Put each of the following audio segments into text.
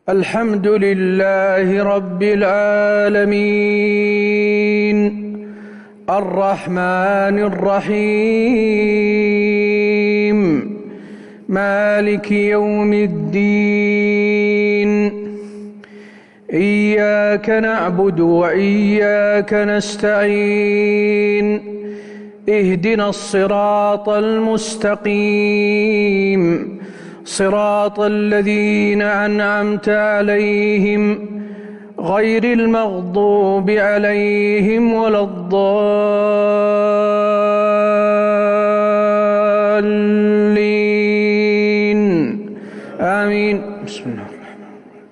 الحمد لله رب العالمين الرحمن الرحيم مالك يوم الدين إياك نعبد وإياك نستعين اهدنا الصراط المستقيم صراط الذين أنعمت عليهم غير المغضوب عليهم ولا الضالين آمين. بسم الله الرحمن الرحيم.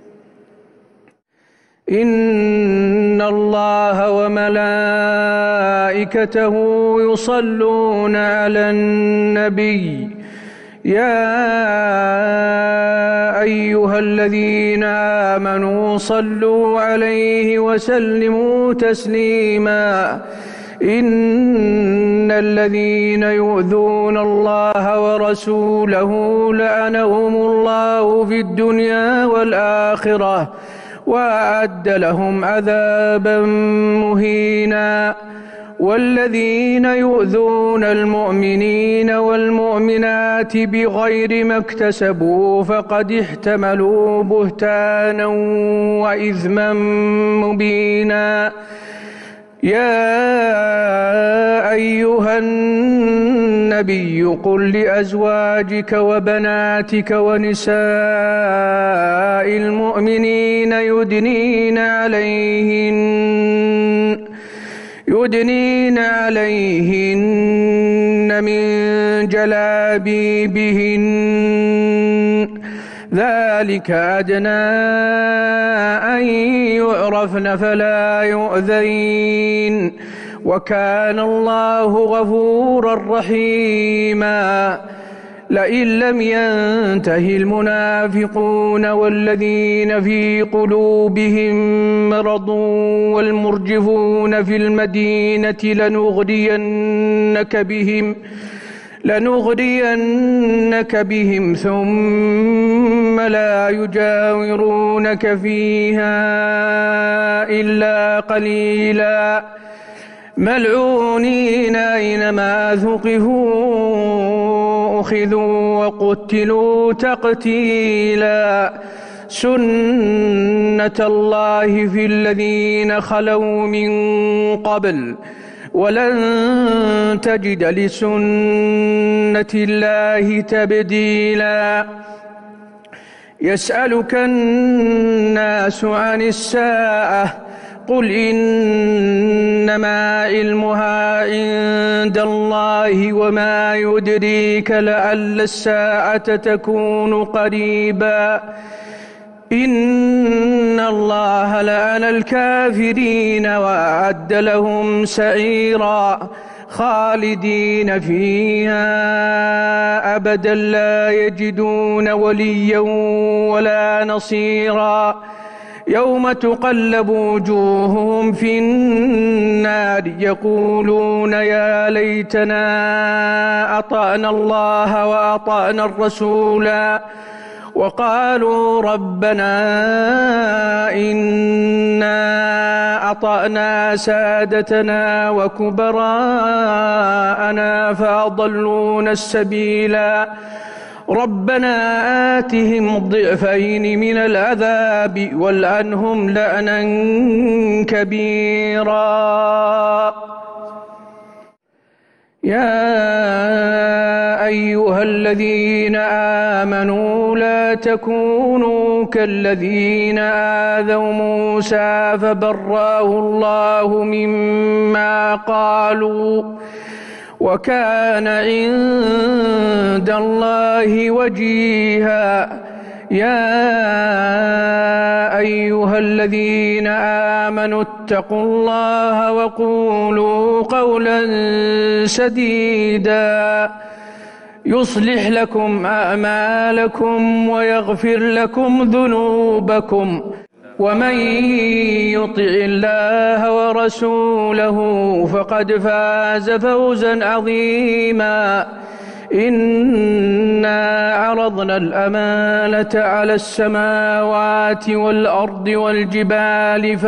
إن الله وملائكته يصلون على النبي يا أيها الذين آمنوا صلوا عليه وسلموا تسليما إن الذين يؤذون الله ورسوله لعنهم الله في الدنيا والآخرة وأعد لهم عذابا مهينا. والذين يؤذون المؤمنين والمؤمنات بغير ما اكتسبوا فقد احتملوا بهتانا وإثما مبينا. يا أيها النبي قل لأزواجك وبناتك ونساء المؤمنين يدنين عليهن من جلابيبهن ذلك أدنى أن يعرفن فلا يؤذين وكان الله غفورا رحيما. لئن لم ينته المنافقون والذين في قلوبهم مرض والمرجفون في المدينة لنغرينك بهم ثم لا يجاورونك فيها إلا قليلا ملعونين أينما ثقفوا أخذوا وقتلوا تقتيلا. سنة الله في الذين خلوا من قبل ولن تجد لسنة الله تبديلا. يسألك الناس عن الساعة قل إنما علمها عند الله وما يدريك لعل الساعة تكون قريبا. إن الله لعن الكافرين وأعد لهم سعيرا خالدين فيها أبدا لا يجدون وليا ولا نصيرا. يوم تقلب وجوههم في النار يقولون يا ليتنا أطعنا الله وأطعنا الرسولا وقالوا ربنا إنا أطعنا سادتنا وكبراءنا فأضلونا السبيلا. ربنا آتهم ضعفين من العذاب والعنهم لعنا كبيرا. يا أيها الذين آمنوا لا تكونوا كالذين آذوا موسى فبرأه الله مما قالوا وكان عند الله وجيها. يا أيها الذين آمنوا اتقوا الله وقولوا قولا سديدا يصلح لكم أعمالكم ويغفر لكم ذنوبكم ومن يطع الله ورسوله فقد فاز فوزا عظيما. إنا عرضنا الأمانة على السماوات والأرض والجبال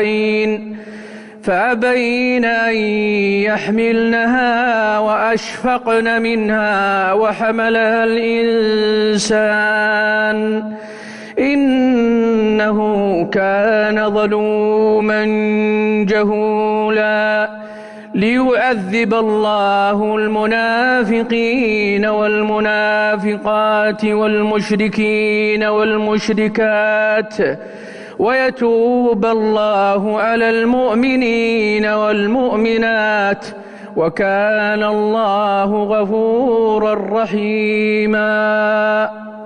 فأبين أن يحملنها وأشفقن منها وحملها الإنسان إنه كان ظلوما جهولا ليعذب الله المنافقين والمنافقات والمشركين والمشركات ويتوب الله على المؤمنين والمؤمنات وكان الله غفورا رحيما.